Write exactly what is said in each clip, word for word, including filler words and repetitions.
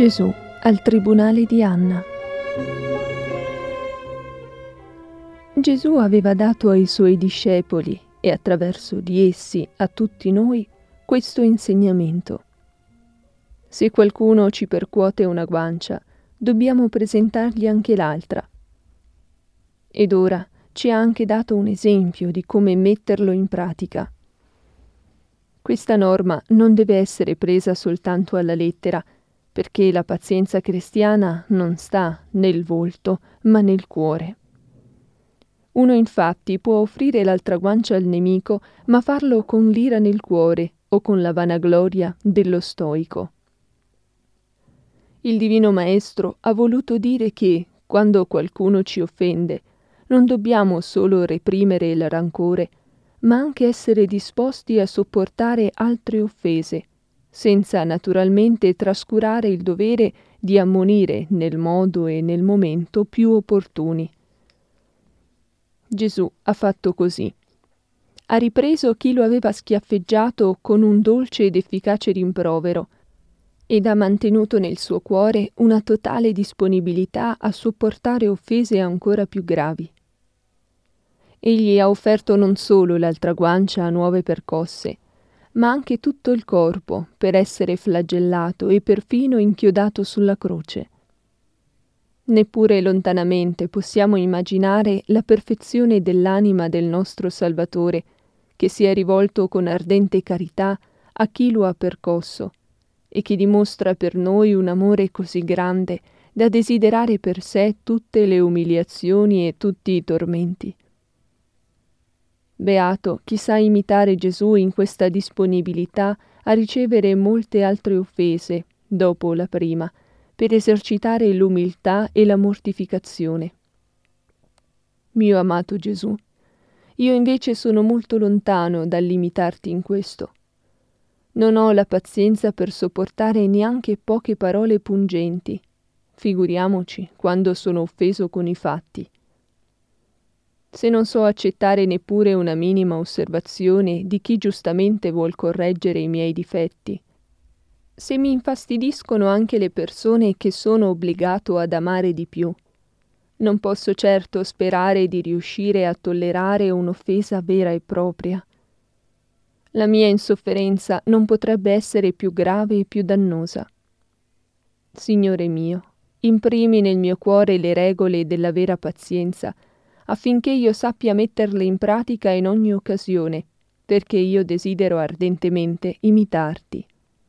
Gesù al tribunale di Anna. Gesù aveva dato ai suoi discepoli e attraverso di essi a tutti noi questo insegnamento. Se qualcuno ci percuote una guancia, dobbiamo presentargli anche l'altra. Ed ora ci ha anche dato un esempio di come metterlo in pratica. Questa norma non deve essere presa soltanto alla lettera, perché la pazienza cristiana non sta nel volto, ma nel cuore. Uno infatti può offrire l'altra guancia al nemico, ma farlo con l'ira nel cuore o con la vanagloria dello stoico. Il Divino Maestro ha voluto dire che, quando qualcuno ci offende, non dobbiamo solo reprimere il rancore, ma anche essere disposti a sopportare altre offese, senza naturalmente trascurare il dovere di ammonire nel modo e nel momento più opportuni. Gesù ha fatto così. Ha ripreso chi lo aveva schiaffeggiato con un dolce ed efficace rimprovero ed ha mantenuto nel suo cuore una totale disponibilità a sopportare offese ancora più gravi. Egli ha offerto non solo l'altra guancia a nuove percosse, ma anche tutto il corpo per essere flagellato e perfino inchiodato sulla croce. Neppure lontanamente possiamo immaginare la perfezione dell'anima del nostro Salvatore, che si è rivolto con ardente carità a chi lo ha percosso e che dimostra per noi un amore così grande da desiderare per sé tutte le umiliazioni e tutti i tormenti. Beato chi sa imitare Gesù in questa disponibilità a ricevere molte altre offese dopo la prima, per esercitare l'umiltà e la mortificazione. Mio amato Gesù, io invece sono molto lontano dall'imitarti in questo. Non ho la pazienza per sopportare neanche poche parole pungenti, figuriamoci quando sono offeso con i fatti. Se non so accettare neppure una minima osservazione di chi giustamente vuol correggere i miei difetti, se mi infastidiscono anche le persone che sono obbligato ad amare di più, non posso certo sperare di riuscire a tollerare un'offesa vera e propria. La mia insofferenza non potrebbe essere più grave e più dannosa. Signore mio, imprimi nel mio cuore le regole della vera pazienza, affinché io sappia metterle in pratica in ogni occasione, perché io desidero ardentemente imitarti.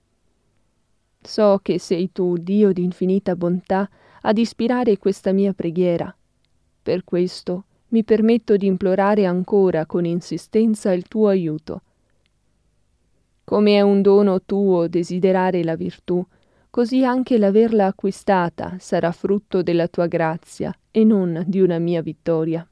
So che sei tu, Dio di infinita bontà, ad ispirare questa mia preghiera. Per questo mi permetto di implorare ancora con insistenza il tuo aiuto. Come è un dono tuo desiderare la virtù, così anche l'averla acquistata sarà frutto della tua grazia e non di una mia vittoria.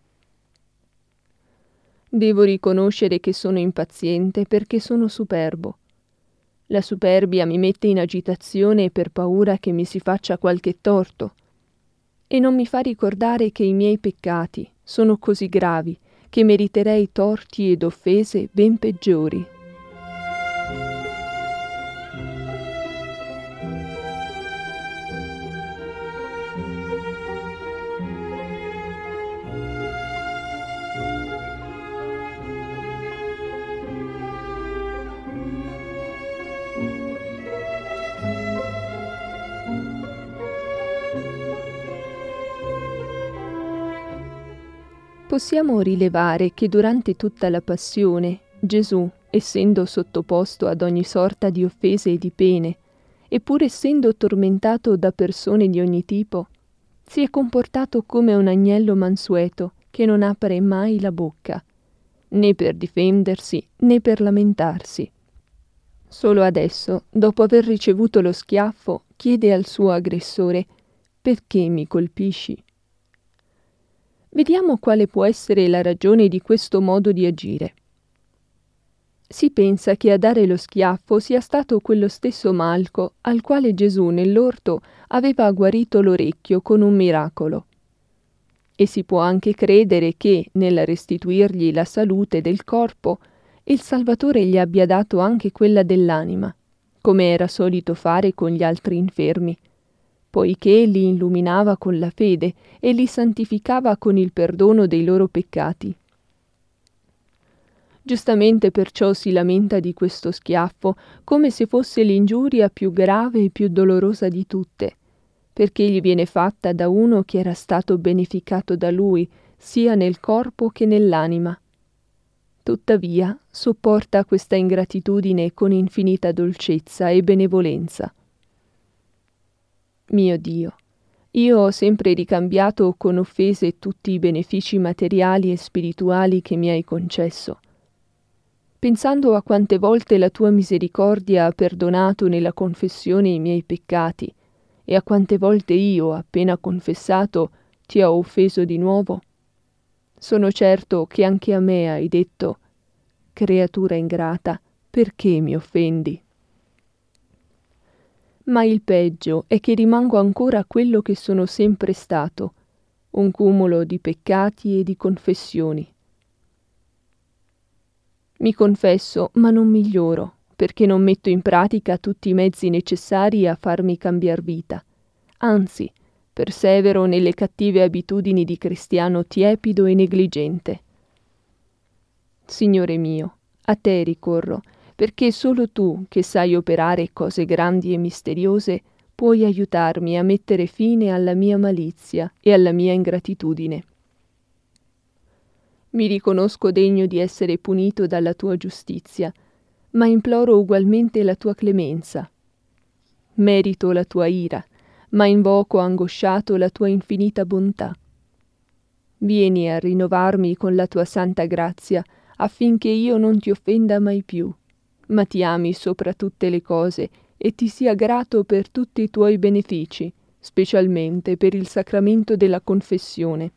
Devo riconoscere che sono impaziente perché sono superbo. La superbia mi mette in agitazione per paura che mi si faccia qualche torto e non mi fa ricordare che i miei peccati sono così gravi che meriterei torti ed offese ben peggiori. Possiamo rilevare che durante tutta la passione Gesù, essendo sottoposto ad ogni sorta di offese e di pene, e pur essendo tormentato da persone di ogni tipo, si è comportato come un agnello mansueto che non apre mai la bocca, né per difendersi né per lamentarsi. Solo adesso, dopo aver ricevuto lo schiaffo, chiede al suo aggressore: «Perché mi colpisci?» Vediamo quale può essere la ragione di questo modo di agire. Si pensa che a dare lo schiaffo sia stato quello stesso Malco al quale Gesù nell'orto aveva guarito l'orecchio con un miracolo. E si può anche credere che, nel restituirgli la salute del corpo, il Salvatore gli abbia dato anche quella dell'anima, come era solito fare con gli altri infermi, poiché li illuminava con la fede e li santificava con il perdono dei loro peccati. Giustamente perciò si lamenta di questo schiaffo, come se fosse l'ingiuria più grave e più dolorosa di tutte, perché gli viene fatta da uno che era stato beneficato da lui, sia nel corpo che nell'anima. Tuttavia sopporta questa ingratitudine con infinita dolcezza e benevolenza. Mio Dio, io ho sempre ricambiato con offese tutti i benefici materiali e spirituali che mi hai concesso. Pensando a quante volte la tua misericordia ha perdonato nella confessione i miei peccati, e a quante volte io, appena confessato, ti ho offeso di nuovo, sono certo che anche a me hai detto: creatura ingrata, perché mi offendi? Ma il peggio è che rimango ancora quello che sono sempre stato, un cumulo di peccati e di confessioni. Mi confesso, ma non miglioro, perché non metto in pratica tutti i mezzi necessari a farmi cambiar vita. Anzi, persevero nelle cattive abitudini di cristiano tiepido e negligente. Signore mio, a te ricorro, perché solo tu, che sai operare cose grandi e misteriose, puoi aiutarmi a mettere fine alla mia malizia e alla mia ingratitudine. Mi riconosco degno di essere punito dalla tua giustizia, ma imploro ugualmente la tua clemenza. Merito la tua ira, ma invoco angosciato la tua infinita bontà. Vieni a rinnovarmi con la tua santa grazia, affinché io non ti offenda mai più, ma ti ami sopra tutte le cose e ti sia grato per tutti i tuoi benefici, specialmente per il sacramento della confessione.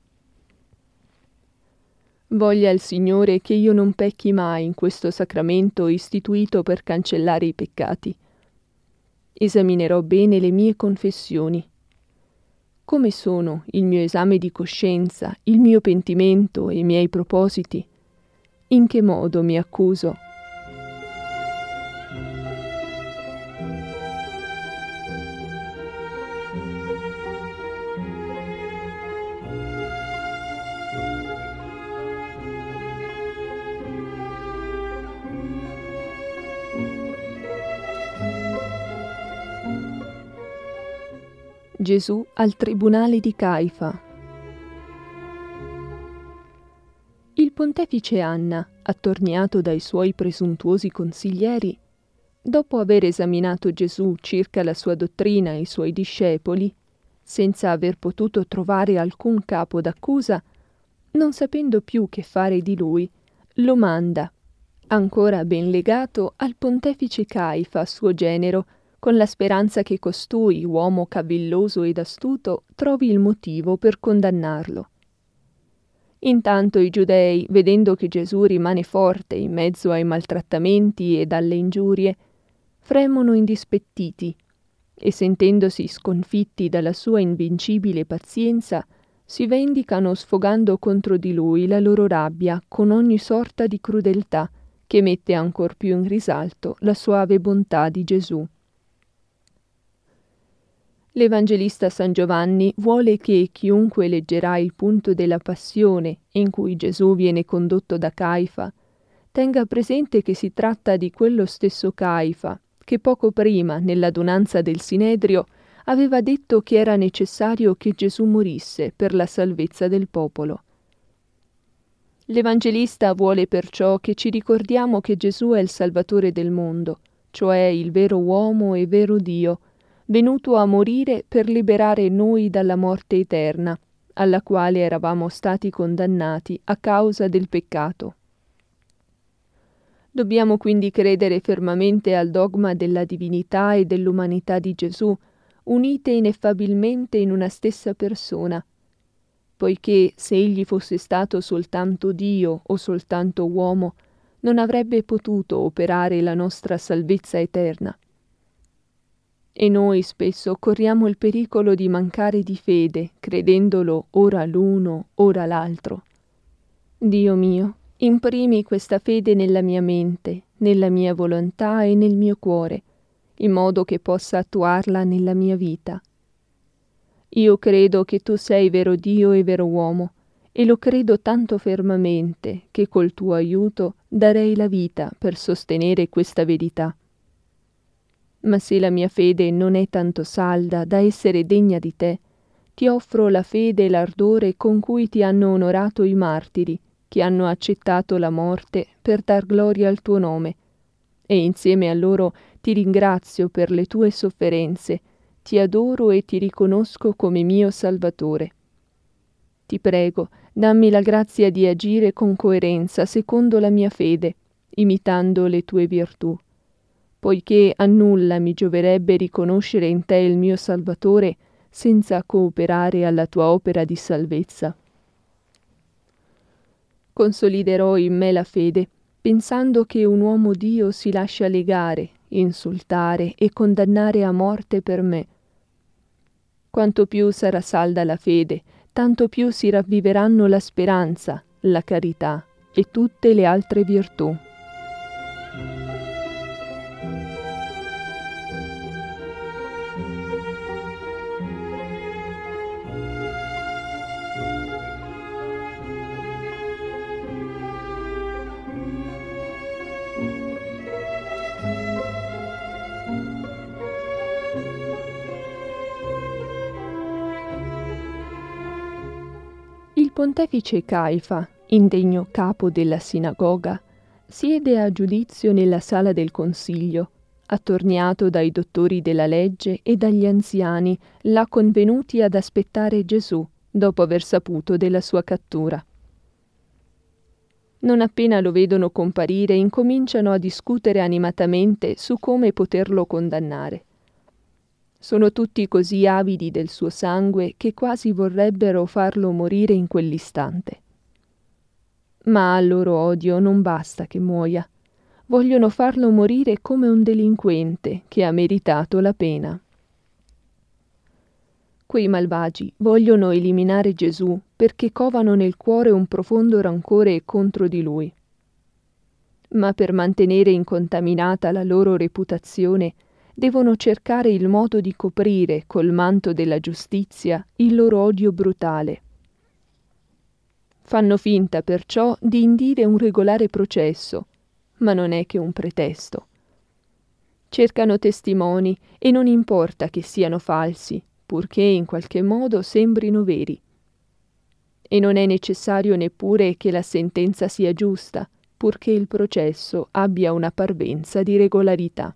Voglia il Signore che io non pecchi mai in questo sacramento istituito per cancellare i peccati. Esaminerò bene le mie confessioni. Come sono il mio esame di coscienza, il mio pentimento e i miei propositi? In che modo mi accuso? Gesù al tribunale di Caifa. Il pontefice Anna, attorniato dai suoi presuntuosi consiglieri, dopo aver esaminato Gesù circa la sua dottrina e i suoi discepoli, senza aver potuto trovare alcun capo d'accusa, non sapendo più che fare di lui, lo manda, ancora ben legato, al pontefice Caifa, suo genero, con la speranza che costui, uomo cavilloso ed astuto, trovi il motivo per condannarlo. Intanto i giudei, vedendo che Gesù rimane forte in mezzo ai maltrattamenti ed alle ingiurie, fremono indispettiti e, sentendosi sconfitti dalla sua invincibile pazienza, si vendicano sfogando contro di lui la loro rabbia con ogni sorta di crudeltà che mette ancor più in risalto la suave bontà di Gesù. L'Evangelista San Giovanni vuole che chiunque leggerà il punto della passione in cui Gesù viene condotto da Caifa tenga presente che si tratta di quello stesso Caifa che poco prima, nell'adunanza del Sinedrio, aveva detto che era necessario che Gesù morisse per la salvezza del popolo. L'Evangelista vuole perciò che ci ricordiamo che Gesù è il Salvatore del mondo, cioè il vero uomo e vero Dio, venuto a morire per liberare noi dalla morte eterna, alla quale eravamo stati condannati a causa del peccato. Dobbiamo quindi credere fermamente al dogma della divinità e dell'umanità di Gesù, unite ineffabilmente in una stessa persona, poiché se egli fosse stato soltanto Dio o soltanto uomo, non avrebbe potuto operare la nostra salvezza eterna. E noi spesso corriamo il pericolo di mancare di fede, credendolo ora l'uno, ora l'altro. Dio mio, imprimi questa fede nella mia mente, nella mia volontà e nel mio cuore, in modo che possa attuarla nella mia vita, Io credo che tu sei vero Dio e vero uomo, e lo credo tanto fermamente che col tuo aiuto darei la vita per sostenere questa verità. Ma se la mia fede non è tanto salda da essere degna di te, ti offro la fede e l'ardore con cui ti hanno onorato i martiri, che hanno accettato la morte per dar gloria al tuo nome, e insieme a loro ti ringrazio per le tue sofferenze, ti adoro e ti riconosco come mio Salvatore. Ti prego, dammi la grazia di agire con coerenza secondo la mia fede, imitando le tue virtù. Poiché a nulla mi gioverebbe riconoscere in te il mio Salvatore senza cooperare alla tua opera di salvezza. Consoliderò in me la fede, pensando che un uomo Dio si lascia legare, insultare e condannare a morte per me. Quanto più sarà salda la fede, tanto più si ravviveranno la speranza, la carità e tutte le altre virtù. Il pontefice Caifa, indegno capo della sinagoga, siede a giudizio nella sala del consiglio, attorniato dai dottori della legge e dagli anziani là convenuti ad aspettare Gesù dopo aver saputo della sua cattura. Non appena lo vedono comparire, incominciano a discutere animatamente su come poterlo condannare. Sono tutti così avidi del suo sangue che quasi vorrebbero farlo morire in quell'istante. Ma al loro odio non basta che muoia. Vogliono farlo morire come un delinquente che ha meritato la pena. Quei malvagi vogliono eliminare Gesù perché covano nel cuore un profondo rancore contro di lui. Ma per mantenere incontaminata la loro reputazione, devono cercare il modo di coprire col manto della giustizia il loro odio brutale. Fanno finta perciò di indire un regolare processo, ma non è che un pretesto. Cercano testimoni e non importa che siano falsi, purché in qualche modo sembrino veri. E non è necessario neppure che la sentenza sia giusta, purché il processo abbia una parvenza di regolarità.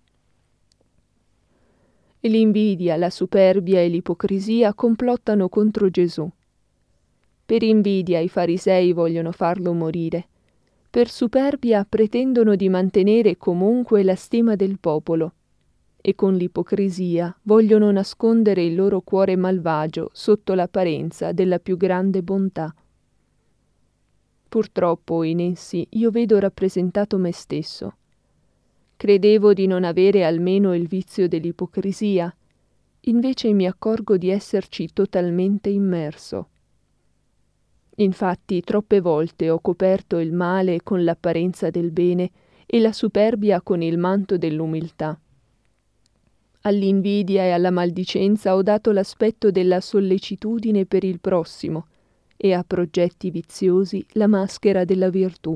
L'invidia, la superbia e l'ipocrisia complottano contro Gesù. Per invidia i farisei vogliono farlo morire. Per superbia pretendono di mantenere comunque la stima del popolo. E con l'ipocrisia vogliono nascondere il loro cuore malvagio sotto l'apparenza della più grande bontà. Purtroppo in essi io vedo rappresentato me stesso. Credevo di non avere almeno il vizio dell'ipocrisia, invece mi accorgo di esserci totalmente immerso. Infatti troppe volte ho coperto il male con l'apparenza del bene e la superbia con il manto dell'umiltà. All'invidia e alla maldicenza ho dato l'aspetto della sollecitudine per il prossimo e a progetti viziosi la maschera della virtù.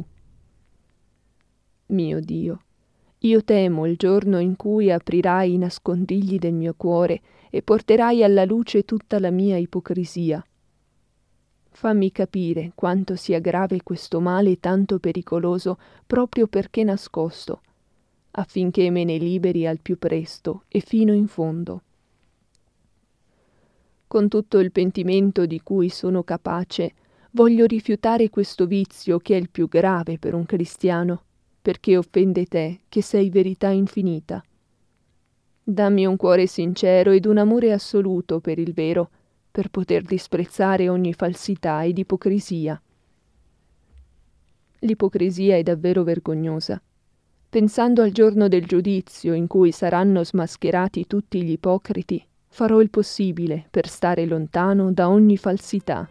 Mio Dio, io temo il giorno in cui aprirai i nascondigli del mio cuore e porterai alla luce tutta la mia ipocrisia. Fammi capire quanto sia grave questo male tanto pericoloso proprio perché nascosto, affinché me ne liberi al più presto e fino in fondo. Con tutto il pentimento di cui sono capace, voglio rifiutare questo vizio che è il più grave per un cristiano, perché offende te, che sei verità infinita. Dammi un cuore sincero ed un amore assoluto per il vero, per poter disprezzare ogni falsità ed ipocrisia. L'ipocrisia è davvero vergognosa. Pensando al giorno del giudizio in cui saranno smascherati tutti gli ipocriti, farò il possibile per stare lontano da ogni falsità.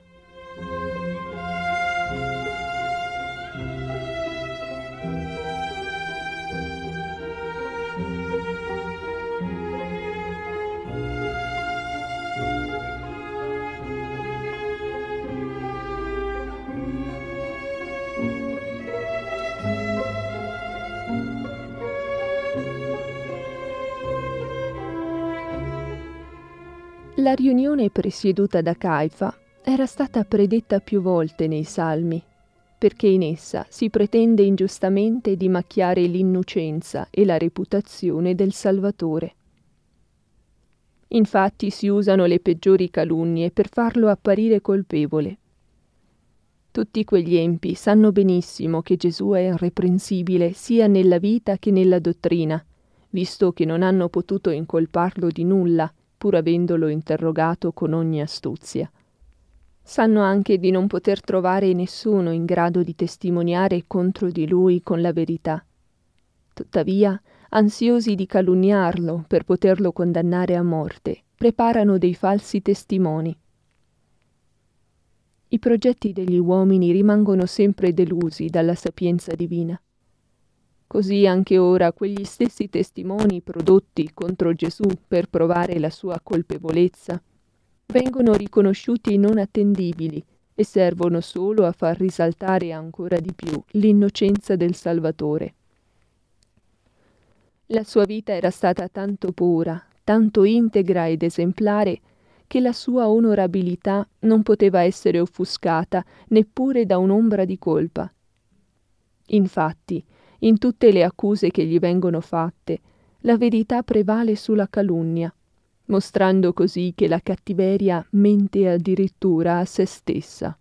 La riunione presieduta da Caifa era stata predetta più volte nei Salmi, perché in essa si pretende ingiustamente di macchiare l'innocenza e la reputazione del Salvatore. Infatti si usano le peggiori calunnie per farlo apparire colpevole. Tutti quegli empi sanno benissimo che Gesù è irreprensibile sia nella vita che nella dottrina, visto che non hanno potuto incolparlo di nulla, pur avendolo interrogato con ogni astuzia. Sanno anche di non poter trovare nessuno in grado di testimoniare contro di lui con la verità. Tuttavia, ansiosi di calunniarlo per poterlo condannare a morte, preparano dei falsi testimoni. I progetti degli uomini rimangono sempre delusi dalla sapienza divina. Così anche ora quegli stessi testimoni prodotti contro Gesù per provare la sua colpevolezza vengono riconosciuti non attendibili e servono solo a far risaltare ancora di più l'innocenza del Salvatore. La sua vita era stata tanto pura, tanto integra ed esemplare, che la sua onorabilità non poteva essere offuscata neppure da un'ombra di colpa. Infatti, in tutte le accuse che gli vengono fatte, la verità prevale sulla calunnia, mostrando così che la cattiveria mente addirittura a se stessa.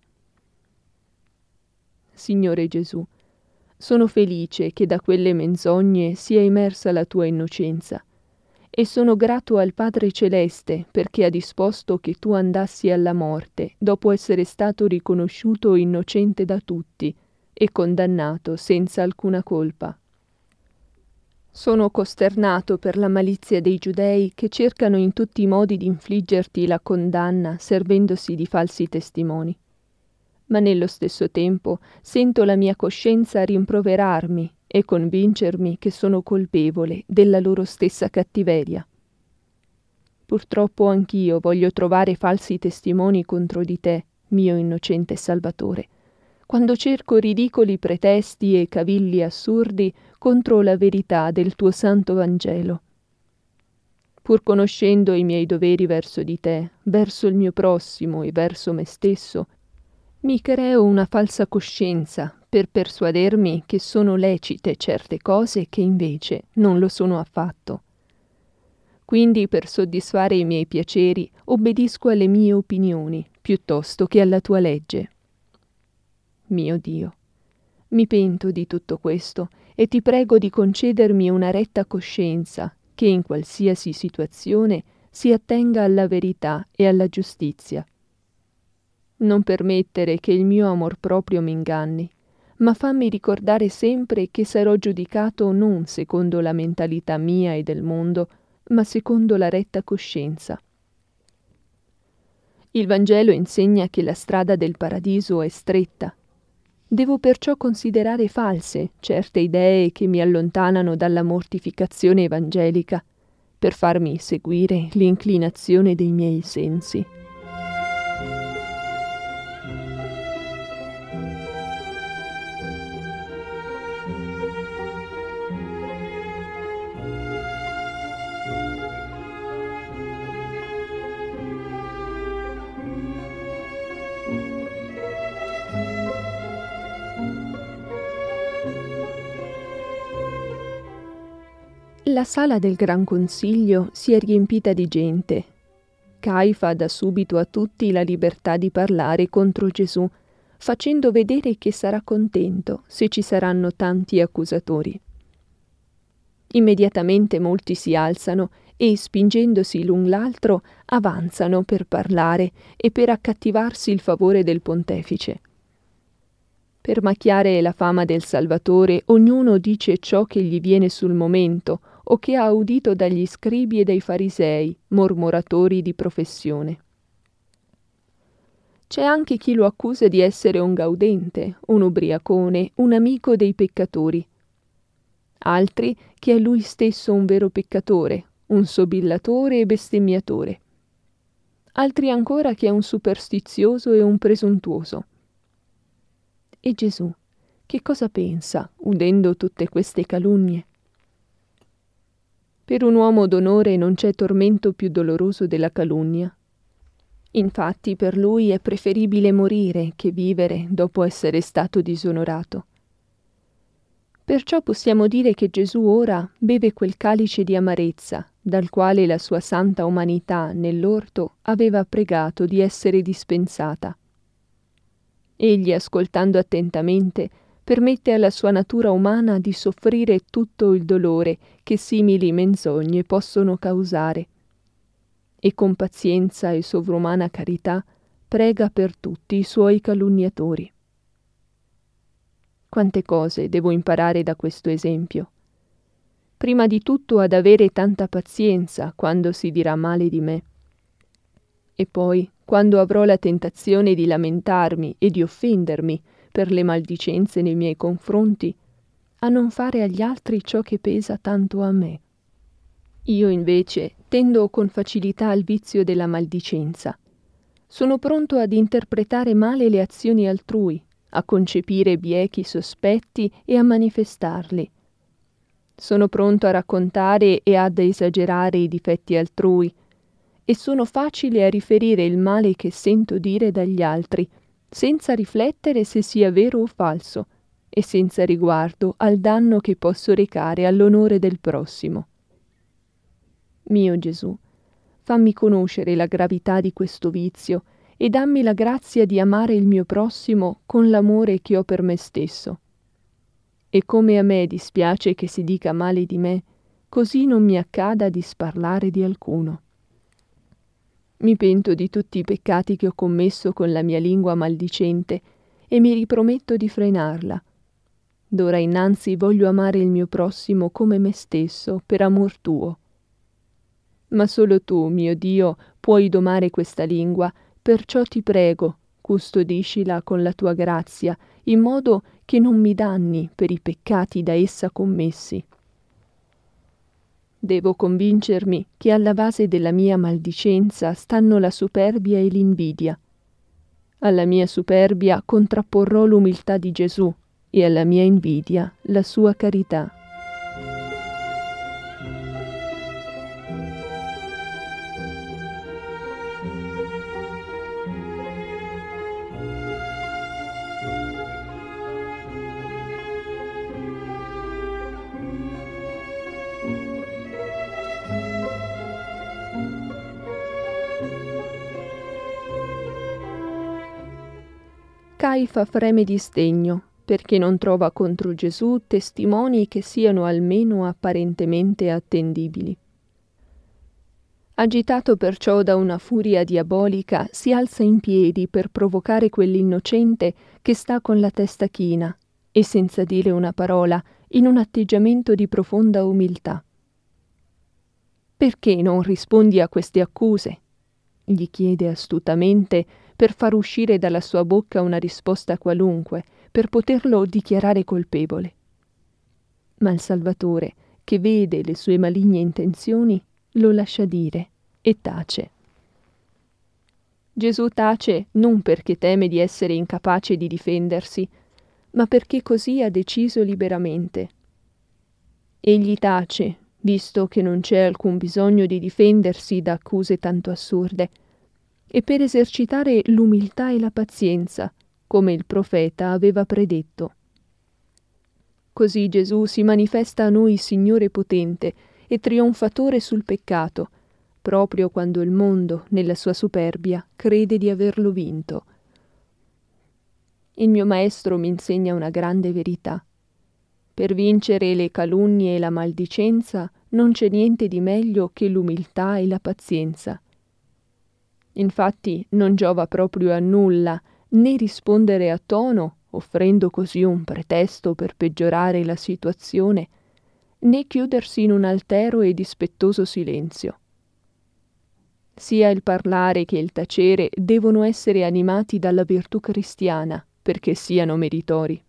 Signore Gesù, sono felice che da quelle menzogne sia emersa la tua innocenza, e sono grato al Padre Celeste perché ha disposto che tu andassi alla morte dopo essere stato riconosciuto innocente da tutti e condannato senza alcuna colpa. Sono costernato per la malizia dei giudei che cercano in tutti i modi di infliggerti la condanna servendosi di falsi testimoni. Ma nello stesso tempo sento la mia coscienza rimproverarmi e convincermi che sono colpevole della loro stessa cattiveria. Purtroppo anch'io voglio trovare falsi testimoni contro di te, mio innocente Salvatore, quando cerco ridicoli pretesti e cavilli assurdi contro la verità del tuo santo Vangelo. Pur conoscendo i miei doveri verso di te, verso il mio prossimo e verso me stesso, mi creo una falsa coscienza per persuadermi che sono lecite certe cose che invece non lo sono affatto. Quindi per soddisfare i miei piaceri obbedisco alle mie opinioni piuttosto che alla tua legge. Mio Dio, mi pento di tutto questo e ti prego di concedermi una retta coscienza che in qualsiasi situazione si attenga alla verità e alla giustizia. Non permettere che il mio amor proprio mi inganni, ma fammi ricordare sempre che sarò giudicato non secondo la mentalità mia e del mondo, ma secondo la retta coscienza. Il Vangelo insegna che la strada del paradiso è stretta. Devo perciò considerare false certe idee che mi allontanano dalla mortificazione evangelica, per farmi seguire l'inclinazione dei miei sensi. La sala del Gran Consiglio si è riempita di gente. Caifa dà subito a tutti la libertà di parlare contro Gesù, facendo vedere che sarà contento se ci saranno tanti accusatori. Immediatamente molti si alzano e, spingendosi l'un l'altro, avanzano per parlare e per accattivarsi il favore del pontefice. Per macchiare la fama del Salvatore, ognuno dice ciò che gli viene sul momento o che ha udito dagli scribi e dai farisei, mormoratori di professione. C'è anche chi lo accusa di essere un gaudente, un ubriacone, un amico dei peccatori. Altri che è lui stesso un vero peccatore, un sobillatore e bestemmiatore. Altri ancora che è un superstizioso e un presuntuoso. E Gesù, che cosa pensa, udendo tutte queste calunnie? Per un uomo d'onore non c'è tormento più doloroso della calunnia, Infatti per lui è preferibile morire che vivere dopo essere stato disonorato. Perciò possiamo dire che Gesù ora beve quel calice di amarezza, dal quale la sua santa umanità nell'orto aveva pregato di essere dispensata. Egli, ascoltando attentamente, permette alla sua natura umana di soffrire tutto il dolore che simili menzogne possono causare, e con pazienza e sovrumana carità prega per tutti i suoi calunniatori. Quante cose devo imparare da questo esempio. Prima di tutto ad avere tanta pazienza quando si dirà male di me. E poi, quando avrò la tentazione di lamentarmi e di offendermi per le maldicenze nei miei confronti, a non fare agli altri ciò che pesa tanto a me. Io invece tendo con facilità al vizio della maldicenza. Sono pronto ad interpretare male le azioni altrui, a concepire biechi sospetti e a manifestarli. Sono pronto a raccontare e ad esagerare i difetti altrui, e sono facile a riferire il male che sento dire dagli altri, senza riflettere se sia vero o falso, e senza riguardo al danno che posso recare all'onore del prossimo. Mio Gesù, fammi conoscere la gravità di questo vizio e dammi la grazia di amare il mio prossimo con l'amore che ho per me stesso. E come a me dispiace che si dica male di me, così non mi accada di sparlare di alcuno. Mi pento di tutti i peccati che ho commesso con la mia lingua maldicente e mi riprometto di frenarla. D'ora innanzi voglio amare il mio prossimo come me stesso, per amor tuo. Ma solo tu, mio Dio, puoi domare questa lingua, perciò ti prego, custodiscila con la tua grazia, in modo che non mi danni per i peccati da essa commessi. Devo convincermi che alla base della mia maldicenza stanno la superbia e l'invidia. Alla mia superbia contrapporrò l'umiltà di Gesù e alla mia invidia la sua carità. Caifa freme di sdegno, perché non trova contro Gesù testimoni che siano almeno apparentemente attendibili. Agitato perciò da una furia diabolica, si alza in piedi per provocare quell'innocente che sta con la testa china e senza dire una parola, in un atteggiamento di profonda umiltà. «Perché non rispondi a queste accuse?» gli chiede astutamente, per far uscire dalla sua bocca una risposta qualunque, per poterlo dichiarare colpevole. Ma il Salvatore, che vede le sue maligne intenzioni, lo lascia dire e tace. Gesù tace non perché teme di essere incapace di difendersi, ma perché così ha deciso liberamente. Egli tace, visto che non c'è alcun bisogno di difendersi da accuse tanto assurde, e per esercitare l'umiltà e la pazienza, come il profeta aveva predetto. Così Gesù si manifesta a noi Signore potente e trionfatore sul peccato, proprio quando il mondo, nella sua superbia, crede di averlo vinto. Il mio Maestro mi insegna una grande verità. Per vincere le calunnie e la maldicenza non c'è niente di meglio che l'umiltà e la pazienza. Infatti non giova proprio a nulla né rispondere a tono, offrendo così un pretesto per peggiorare la situazione, né chiudersi in un altero e dispettoso silenzio. Sia il parlare che il tacere devono essere animati dalla virtù cristiana perché siano meritori.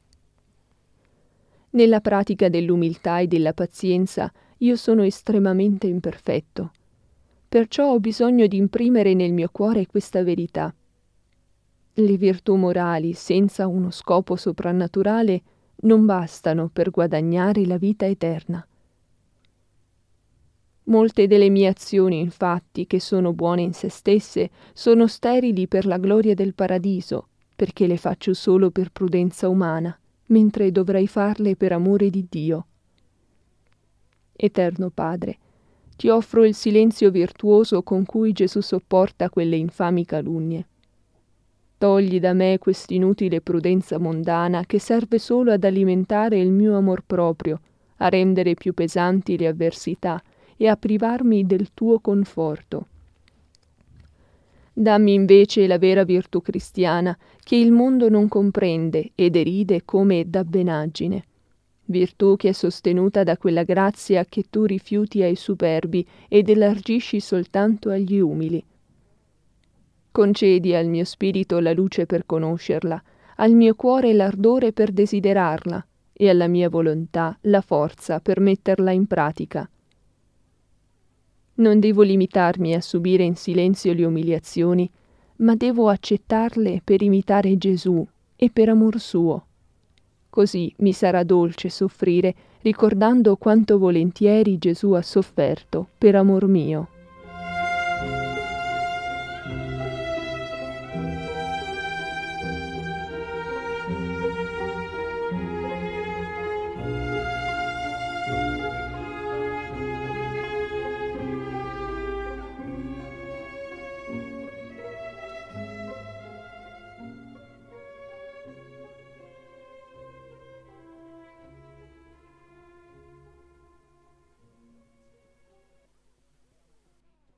Nella pratica dell'umiltà e della pazienza io sono estremamente imperfetto. Perciò ho bisogno di imprimere nel mio cuore questa verità. Le virtù morali, senza uno scopo soprannaturale, non bastano per guadagnare la vita eterna. Molte delle mie azioni, infatti, che sono buone in se stesse, sono sterili per la gloria del paradiso, perché le faccio solo per prudenza umana, mentre dovrei farle per amore di Dio. Eterno Padre, ti offro il silenzio virtuoso con cui Gesù sopporta quelle infami calunnie. Togli da me quest'inutile prudenza mondana che serve solo ad alimentare il mio amor proprio, a rendere più pesanti le avversità e a privarmi del tuo conforto. Dammi invece la vera virtù cristiana che il mondo non comprende e deride come dabbenaggine, virtù che è sostenuta da quella grazia che tu rifiuti ai superbi ed elargisci soltanto agli umili. Concedi al mio spirito la luce per conoscerla, al mio cuore l'ardore per desiderarla e alla mia volontà la forza per metterla in pratica. Non devo limitarmi a subire in silenzio le umiliazioni, ma devo accettarle per imitare Gesù e per amor suo. Così mi sarà dolce soffrire, ricordando quanto volentieri Gesù ha sofferto per amor mio.